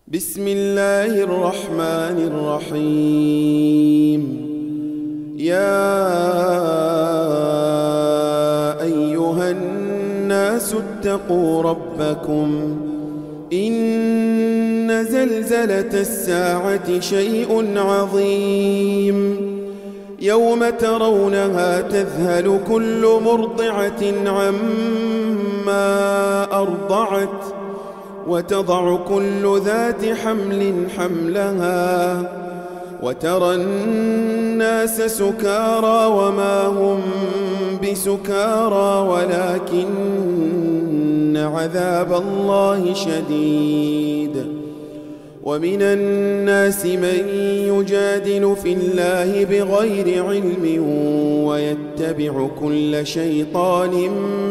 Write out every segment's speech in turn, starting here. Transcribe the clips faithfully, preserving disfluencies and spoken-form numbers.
بسم الله الرحمن الرحيم. يا أيها الناس اتقوا ربكم إن زلزلة الساعة شيء عظيم يوم ترونها تذهل كل مرضعة عما أرضعت وتضع كل ذات حمل حملها وترى الناس سكارى وما هم بسكارى ولكن عذاب الله شديد. ومن الناس من يجادل في الله بغير علم ويتبع كل شيطان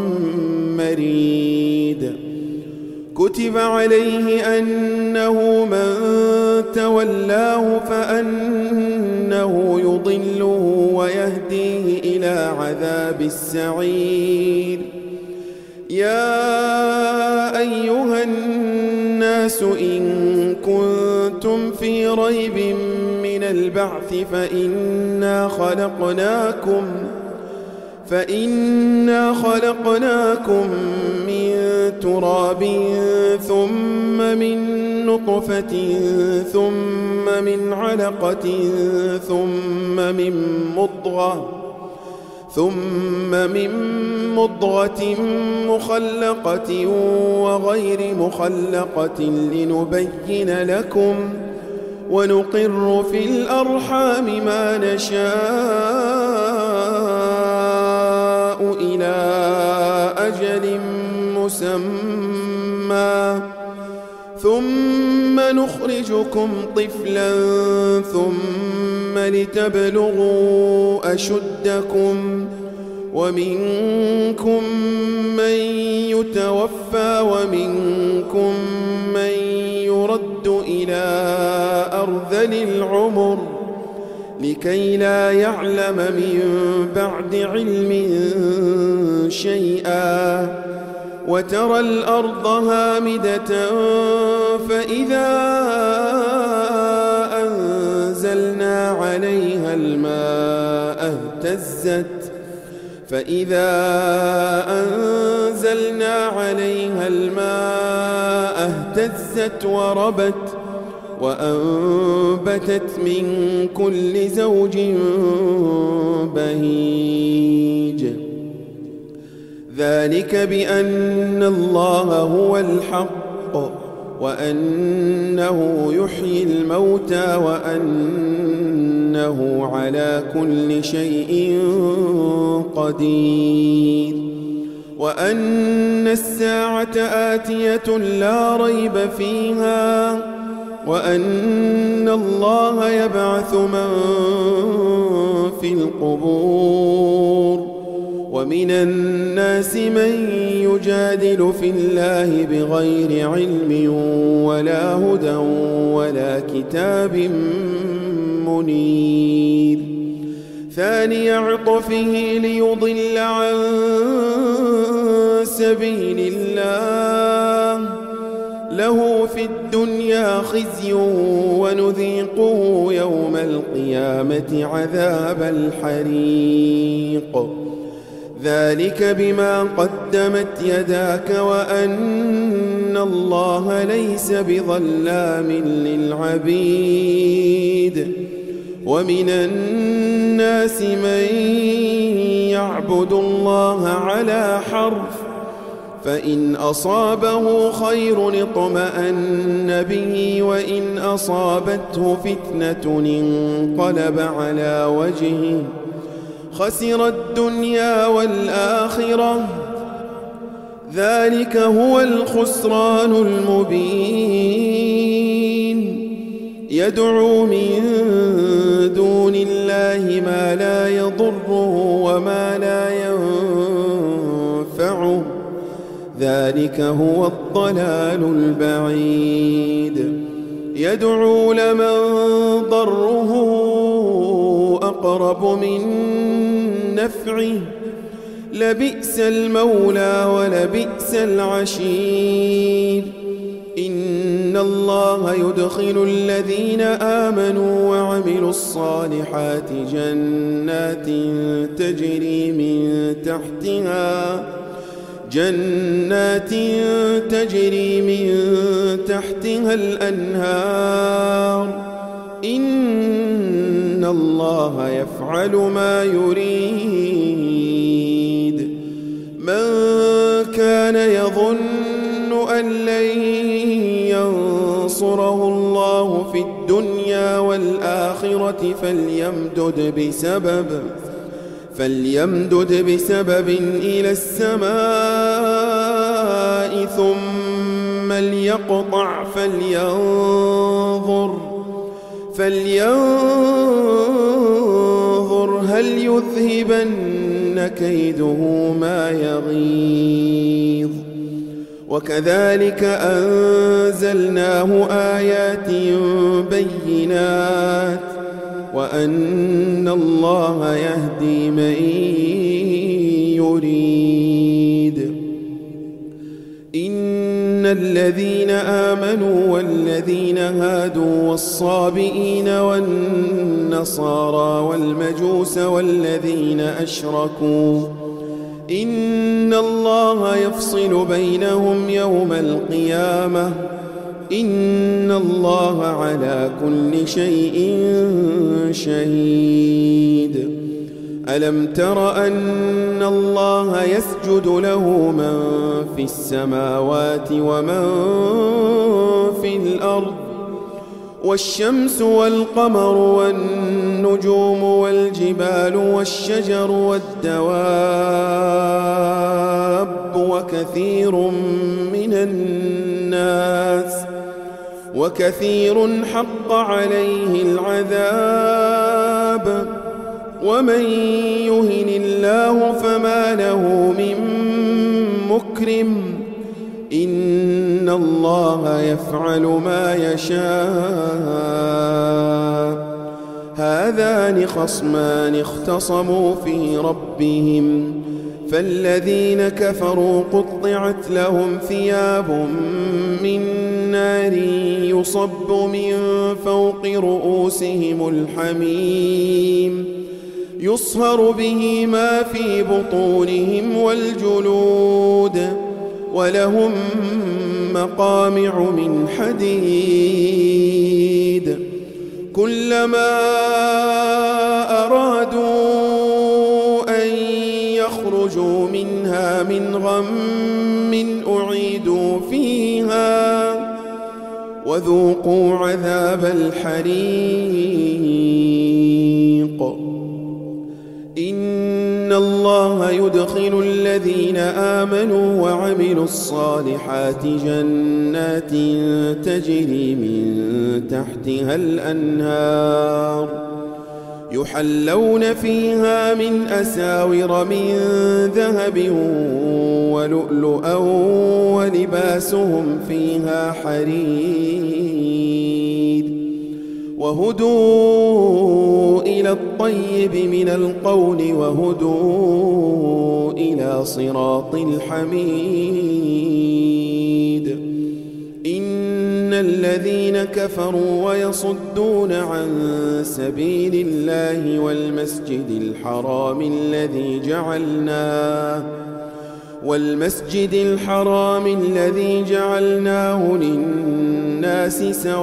مريد. كتب عليه أنه من تولاه فأنه يضله ويهديه إلى عذاب السعير. يا أيها الناس إن كنتم في ريب من البعث فإنا خلقناكم فإنا خلقناكم من تراب ثم من نطفة ثم من علقة ثم من مضغة ثم من مضغة مخلقة وغير مخلقة لنبين لكم ونقر في الأرحام ما نشاء إلى أجل مسمى ثم نخرجكم طفلا ثم لتبلغوا أشدكم ومنكم من يتوفى ومنكم من يرد إلى أرذل العمر لكي لا يعلم من بعد علم شيئا. وترى الأرض هامدة فإذا أنزلنا عليها الماء اهتزت فإذا أنزلنا عليها الماء اهتزت وربت وأنبتت من كل زوج بهيج. ذلك بأن الله هو الحق وأنه يحيي الموتى وأنه على كل شيء قدير وأن الساعة آتية لا ريب فيها وأن الله يبعث من في القبور. ومن الناس من يجادل في الله بغير علم ولا هدى ولا كتاب منير. ثاني عطفه ليضل عن سبيل الله له في الدنيا خزي ونذيقه يوم القيامة عذاب الحريق. ذلك بما قدمت يداك وأن الله ليس بظلام للعبيد. ومن الناس من يعبد الله على حرف فإن أصابه خير اطمأن به وإن أصابته فتنة انقلب على وجهه خسر الدنيا والآخرة. ذلك هو الخسران المبين. يدعو من دون الله ما لا يضره وما لا ينفعه. ذلك هو الضلال البعيد. يدعو لمن ضره أقرب من نفعه لبئس المولى ولبئس العشير. إن الله الله يدخل الذين آمنوا وعملوا الصالحات جنات تجري من تحتها جنات تجري من تحتها الأنهار إن الله يفعل ما يريد. من كان يظن أن لن ينصره الله في الدنيا والآخرة فليمدد بسبب فليمدد بسبب إلى السماء ثم ليقطع فلينظر فلينظر هل يذهبن كيده ما يغيظ. وكذلك أنزلناه آيات بينات وأن الله يهدي من يريد. إن الذين آمنوا والذين هادوا والصابئين والنصارى والمجوس والذين أشركوا إن الله يفصل بينهم يوم القيامة إن الله على كل شيء شهيد. ألم تر أن الله يسجد له من في السماوات ومن في الأرض والشمس والقمر والنجوم والجبال والشجر والدواب وكثير من الناس وكثير حق عليه العذاب ومن يهن الله فما له من مكرم إن الله يفعل ما يشاء. هذان خصمان اختصموا في ربهم فالذين كفروا قطعت لهم ثياب من نار يصب من فوق رؤوسهم الحميم يصهر به ما في بطونهم والجلود ولهم مقامع من حديد كلما أرادوا أن يخرجوا منها من غم أعيدوا فيها وذوقوا عذاب الحريق. إن الله يدخل الذين آمنوا وعملوا الصالحات جنات تجري من تحتها الأنهار يحلون فيها من أساور من ذهب ولؤلؤا ولباسهم فيها حرير وهدوا إلى الطيب من القول وهدوا إلى صراط الحميد. إن الذين كفروا ويصدون عن سبيل الله والمسجد الحرام الذي جعلناه والمسجد الحرام الذي جعلناه للناس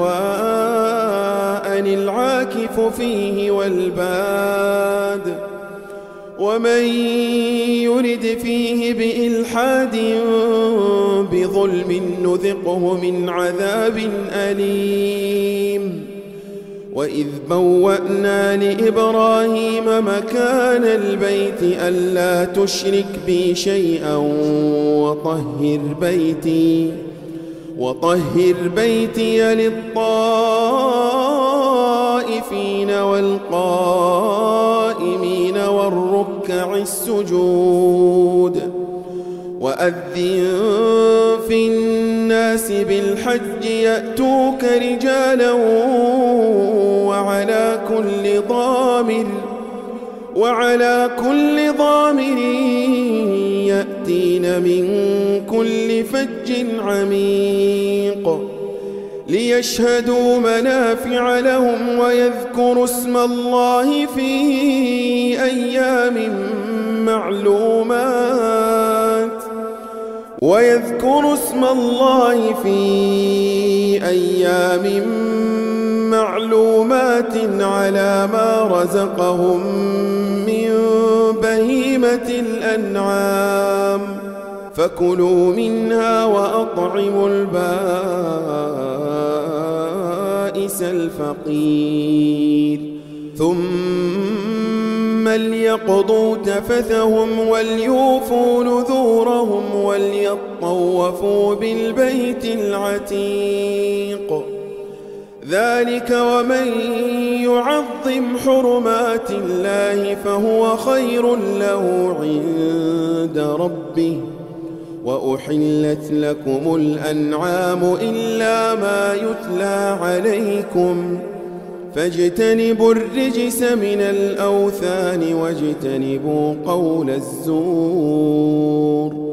سواء العاكف فيه والباد ومن يرد فيه بإلحاد بظلم نذقه من عذاب أليم. وإذ بوأنا لإبراهيم مكان البيت ألا تشرك بي شيئا وطهر بيتي وطهر بيتي للطائفين والقائمين والركع السجود. وأذن في الناس بالحج يأتوك رجالا وعلى كل ضامر وعلى كل ضامر يأتين من كل فج عميق ليشهدوا منافع لهم ويذكروا اسم الله في أيام معلومات ويذكروا اسم الله في أيام معلومات على ما رزقهم من بهيمة الأنعام فكلوا منها وأطعموا البائس الفقير ثم ليقضوا تفثهم وليوفوا نذورهم وليطوفوا بالبيت العتيق ذلك ومن يعظم حرمات الله فهو خير له عند ربه وأحلت لكم الأنعام إلا ما يتلى عليكم فاجتنبوا الرجس من الأوثان واجتنبوا قول الزور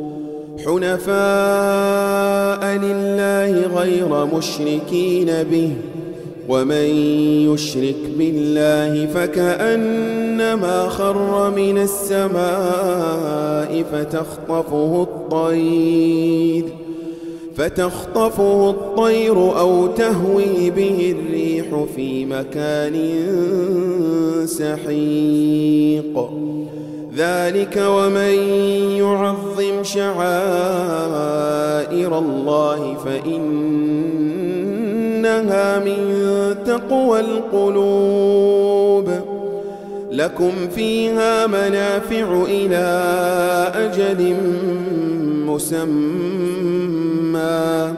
حنفاء لله غير مشركين به ومن يشرك بالله فكأنما خر من السماء فتخطفه الطير فتخطفه الطير أو تهوي به الريح في مكان سحيق ذلك ومن يعظم شعائر الله فإنها من تقوى القلوب لكم فيها منافع إلى أجل مسمى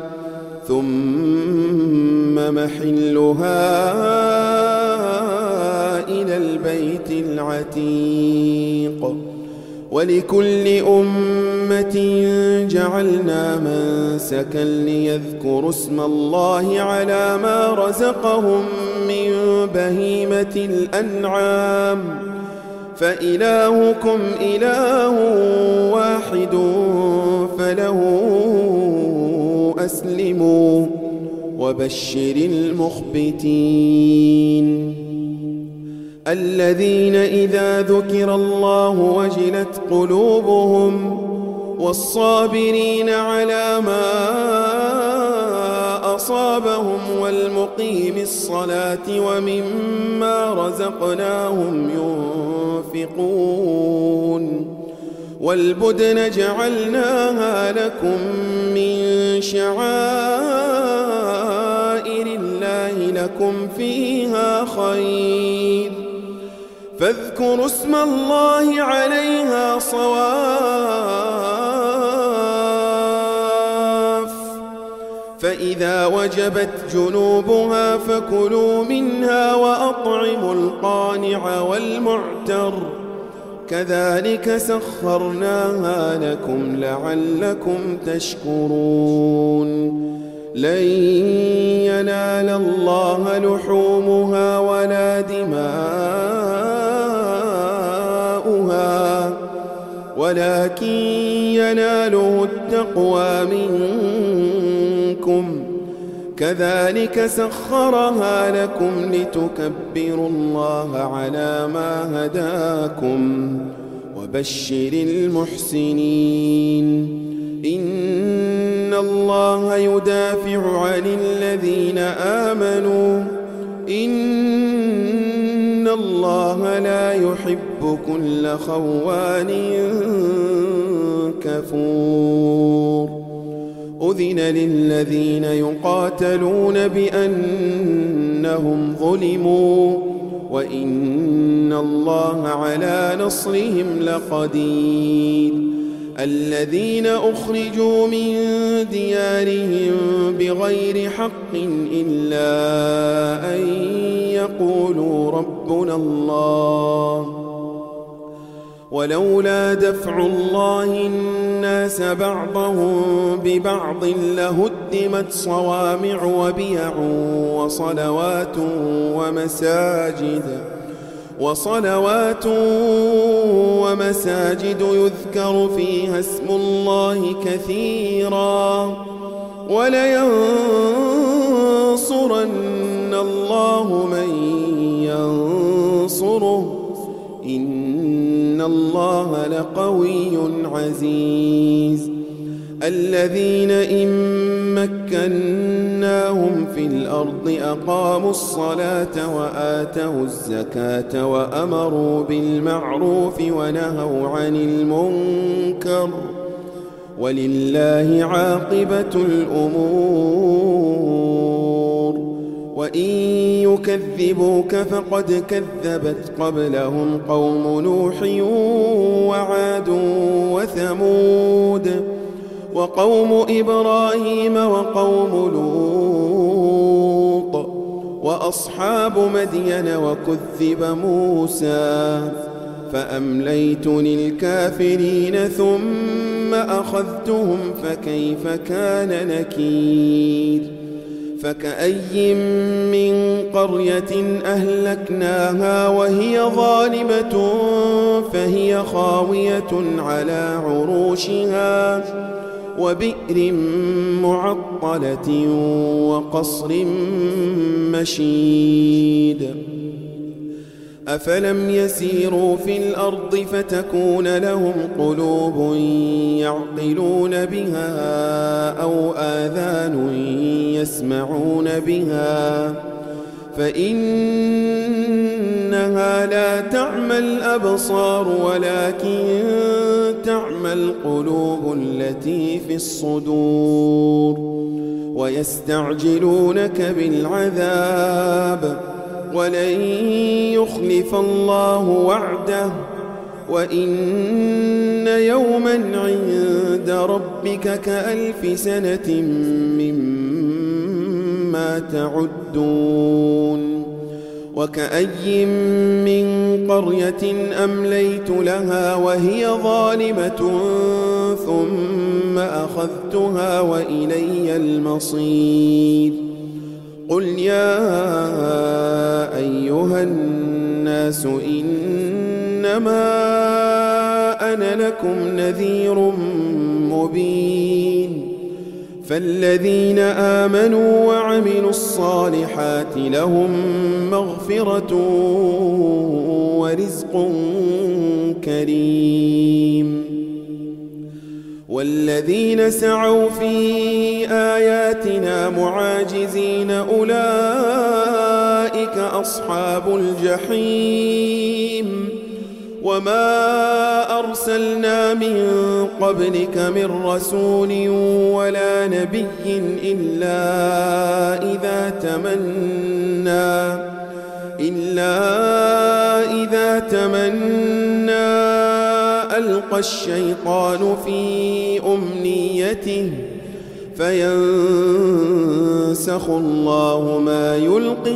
ثم محلها إلى البيت العتيق ولكل أمة جعلنا منسكا ليذكروا اسم الله على ما رزقهم من بهيمة الأنعام فإلهكم إله واحد فله أسلموا وبشر المخبتين الذين إذا ذكر الله وجلت قلوبهم والصابرين على ما أصابهم والمقيم الصلاة ومما رزقناهم ينفقون والبدن جعلناها لكم من شعائر الله لكم فيها خير فاذكروا اسم الله عليها صواف فإذا وجبت جنوبها فكلوا منها وأطعموا القانع والمعتر كذلك سخرناها لكم لعلكم تشكرون لن ينال الله لحومها ولا دماؤها ولكن يناله التقوى منكم كذلك سخرها لكم لتكبروا الله على ما هداكم وبشر المحسنين إن الله يدافع عن الذين آمنوا إن الله لا يحب كل خوان كفور أذن للذين يقاتلون بأنهم ظلموا وإن الله على نصرهم لقدير الذين أخرجوا من ديارهم بغير حق إلا أن يقولوا ربنا الله ولولا دفع الله الناس بعضهم ببعض لهدمت صوامع وبيع وصلوات ومساجد وصلوات ومساجد يذكر فيها اسم الله كثيرا ولينصرن لينصرن الله من ينصره إن الله لقوي عزيز. الذين إن مكناهم في الأرض أقاموا الصلاة وآتوا الزكاة وأمروا بالمعروف ونهوا عن المنكر ولله عاقبة الأمور. وإن يكذبوك فقد كذبت قبلهم قوم نوح وعاد وثمود وقوم إبراهيم وقوم لوط وأصحاب مدين وكذب موسى فأمليت للكافرين ثم أخذتهم فكيف كان نكير. فكأي من قرية أهلكناها وهي ظالمة فهي خاوية على عروشها وبئر معطلة وقصر مشيد. أفلم يسيروا في الأرض فتكون لهم قلوب يعقلون بها أو آذان يسمعون بها فإنها لا تعمى الأبصار ولكن تعمى القلوب التي في الصدور. ويستعجلونك بالعذاب ولن يخلف الله وعده وإن يوما عند ربك كألف سنة مما تعدون. وكأي من قرية أمليت لها وهي ظالمة ثم أخذتها وإلي المصير. قل يا أيها الناس إنما أنا لكم نذير مبين. فالذين آمنوا وعملوا الصالحات لهم مغفرة ورزق كريم. والذين سعوا في آياتنا معاجزين أولئك أصحاب الجحيم. وما أرسلنا من قبلك من رسول ولا نبي إلا إذا تمنى إلا إذا تمنى ألقى الشيطان في أمنيته فينسخ الله ما يلقي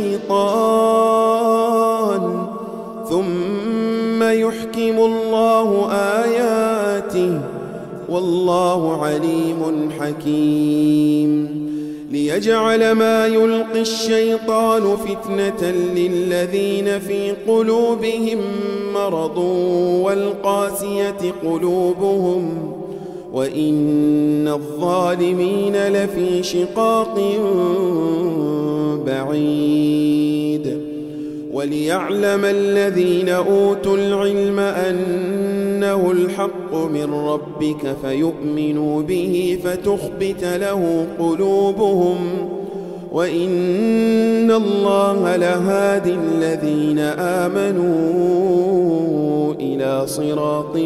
الشيطان ثم يحكم الله آياته والله عليم حكيم. ليجعل ما يلقي الشيطان فتنة للذين في قلوبهم مرض والقاسية قلوبهم وإن الظالمين لفي شقاق بعيد. وليعلم الذين أوتوا العلم أنه الحق من ربك فيؤمنوا به فتخبت له قلوبهم وإن الله لهادي الذين آمنوا إلى صراط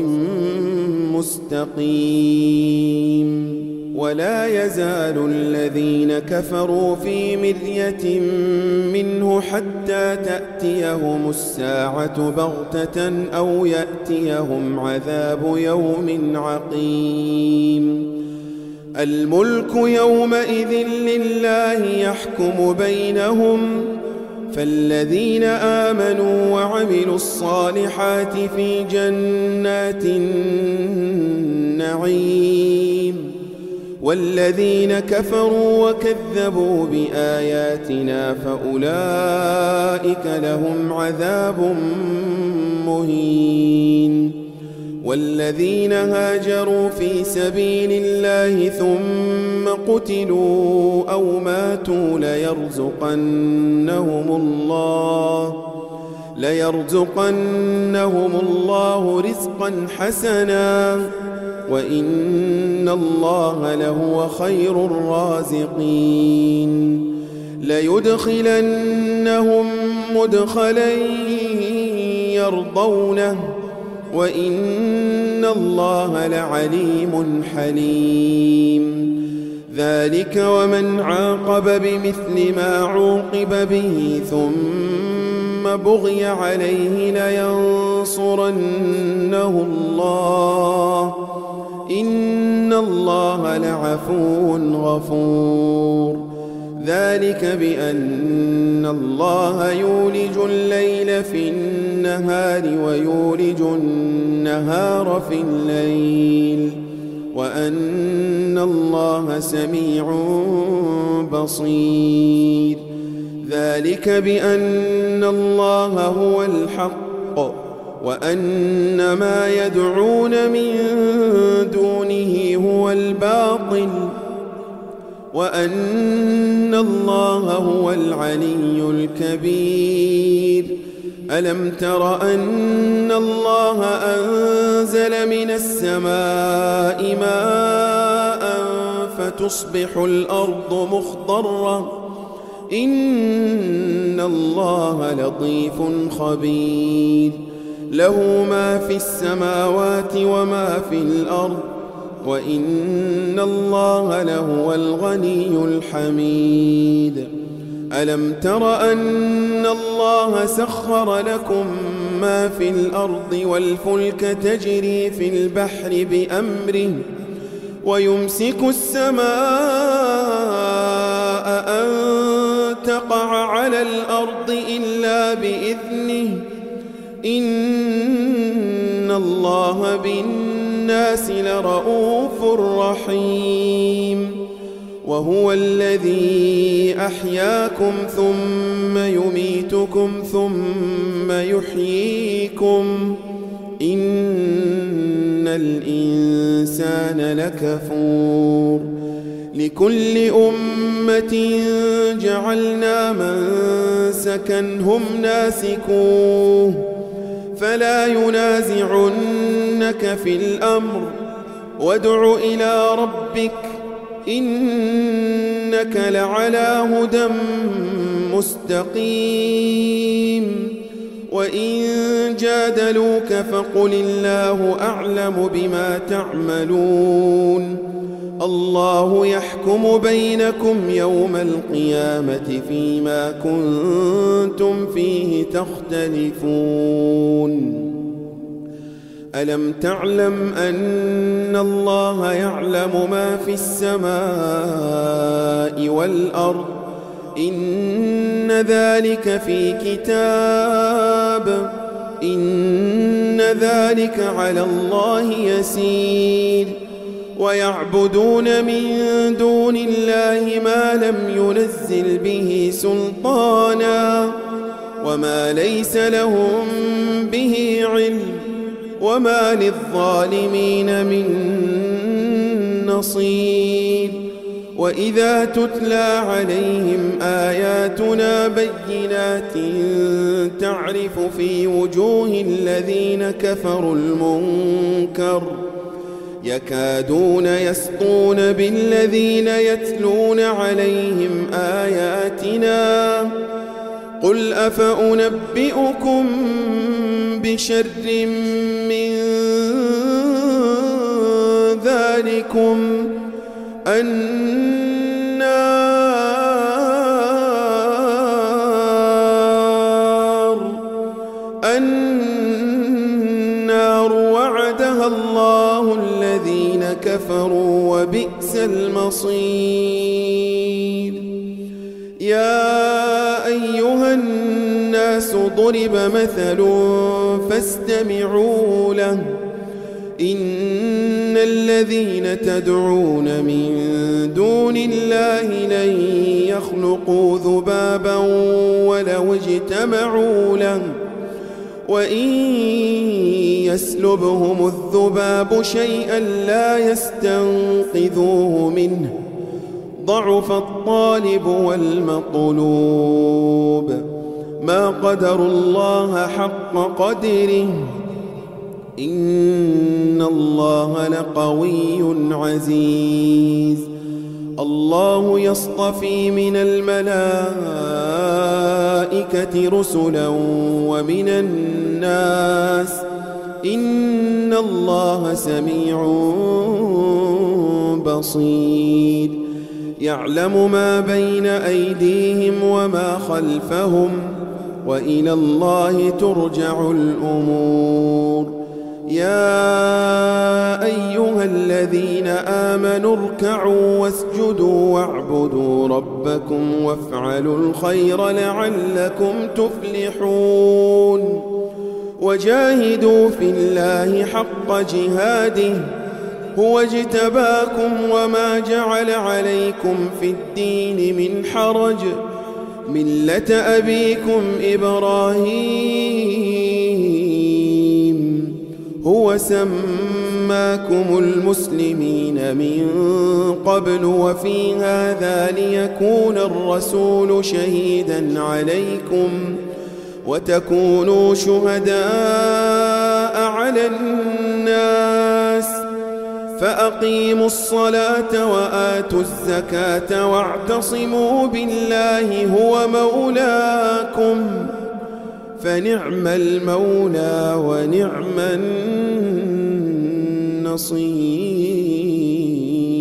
مستقيم. ولا يزال الذين كفروا في مرية منه حتى تأتيهم الساعة بغتة أو يأتيهم عذاب يوم عقيم. الملك يومئذ لله يحكم بينهم فالذين آمنوا وعملوا الصالحات في جنات النعيم والذين كفروا وكذبوا بآياتنا فأولئك لهم عذاب مهين. والذين هاجروا في سبيل الله ثم قتلوا أو ماتوا ليرزقنهم الله ليرزقنهم الله رزقا حسنا وإن الله لهو خير الرازقين ليدخلنهم مدخلا يرضونه وإن الله لعليم حليم ذلك ومن عاقب بمثل ما عوقب به ثم بغي عليه لينصرنه الله إن الله لعفو غفور ذلك بأن الله يولج الليل في النهار ويولج النهار في الليل وأن الله سميع بصير ذلك بأن الله هو الحق وأن ما يدعون من دونه هو الباطل وأن الله هو العلي الكبير ألم تر أن الله أنزل من السماء ماء فتصبح الأرض مخضرة إن الله لطيف خبير له ما في السماوات وما في الأرض وإن الله لهو الغني الحميد ألم تر أن الله سخر لكم ما في الأرض والفلك تجري في البحر بأمره ويمسك السماء أن تقع على الأرض إلا بإذنه إن الله بالناس لرؤوف رحيم وهو الذي أحياكم ثم يميتكم ثم يحييكم إن الإنسان لكفور لكل أمة جعلنا منسكا هم ناسكوه فلا ينازعنك في الأمر وادع إلى ربك إنك لعلى هدى مستقيم وإن جادلوك فقل الله أعلم بما تعملون الله يحكم بينكم يوم القيامة فيما كنتم فيه تختلفون ألم تعلم أن الله يعلم ما في السماء والأرض إن ذلك في كتاب إن ذلك على الله يسير ويعبدون من دون الله ما لم ينزل به سلطانا وما ليس لهم به علم وما للظالمين من نصير وإذا تتلى عليهم آياتنا بينات تعرف في وجوه الذين كفروا المنكر يكادون يسطون بالذين يتلون عليهم آياتنا قل أفأنبئكم بشر من ذلكم النار النار وعدها الله الذين كفروا وبئس المصير يا أيها الناس ضرب مثل فاستمعوا له إن الذين تدعون من دون الله لن يخلقوا ذبابا ولو اجتمعوا له وإن يسلبهم الذباب شيئا لا يستنقذوه منه ضعف الطالب والمطلوب ما قدروا الله حق قدره إن الله لقوي عزيز الله يصطفي من الملائكة رسلا ومن الناس إن الله سميع بصير يعلم ما بين أيديهم وما خلفهم وإلى الله ترجع الأمور يا أيها الذين آمنوا اركعوا واسجدوا واعبدوا ربكم وافعلوا الخير لعلكم تفلحون وجاهدوا في الله حق جهاده هو اجتباكم وما جعل عليكم في الدين من حرج ملة أبيكم إبراهيم هو سماكم المسلمين من قبل وفي هذا ليكون الرسول شهيدا عليكم وتكونوا شهداء على الناس فأقيموا الصلاة وآتوا الزكاة واعتصموا بالله هو مولاكم فنعم المولى ونعم النصير.